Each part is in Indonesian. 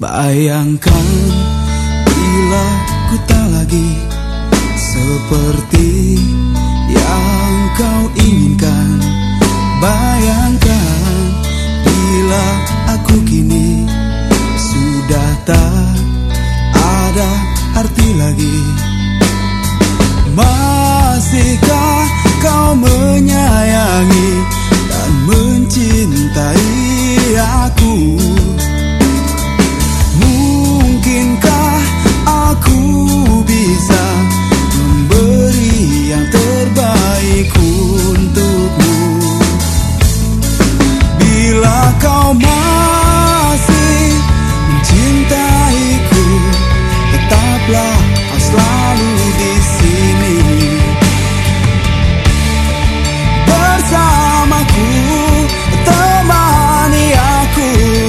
Bayangkan bila ku tak lagi seperti yang kau inginkan. Bayangkan bila aku kini sudah tak ada arti lagi. Masihkah kau menyayangi dan mencintai aku? Mungkinkah aku bisa memberi yang terbaik untukmu? Bila kau masih mencintaiku, tetaplah kau selalu di sini bersamaku, temani aku.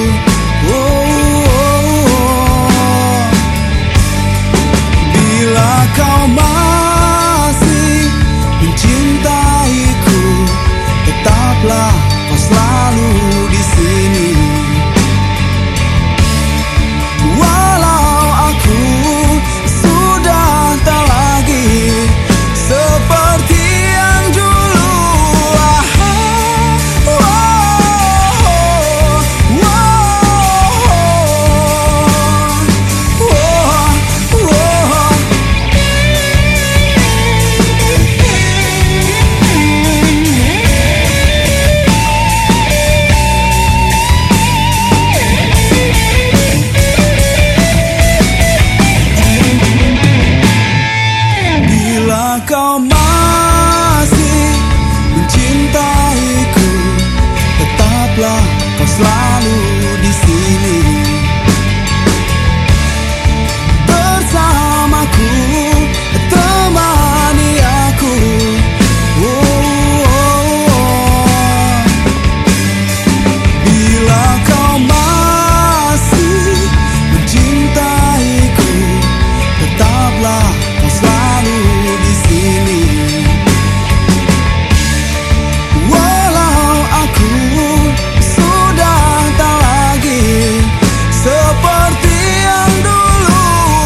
Bila kau masih mencintaiku, tetaplah kau selalu di sini. Walau aku sudah tak lagi seperti yang dulu. Kau masih mencintaiku, tetaplah kau selalu di sini bersamaku, temani aku. Bila kau masih mencintaiku, tetaplah kau selalu di sini. Walau aku sudah tak lagi seperti yang dulu.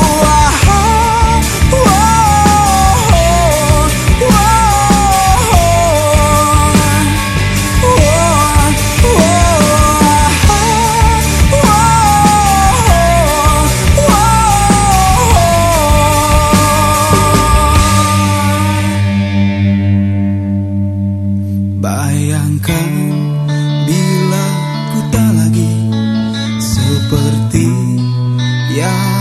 Bayangkan bila ku tak lagi seperti yang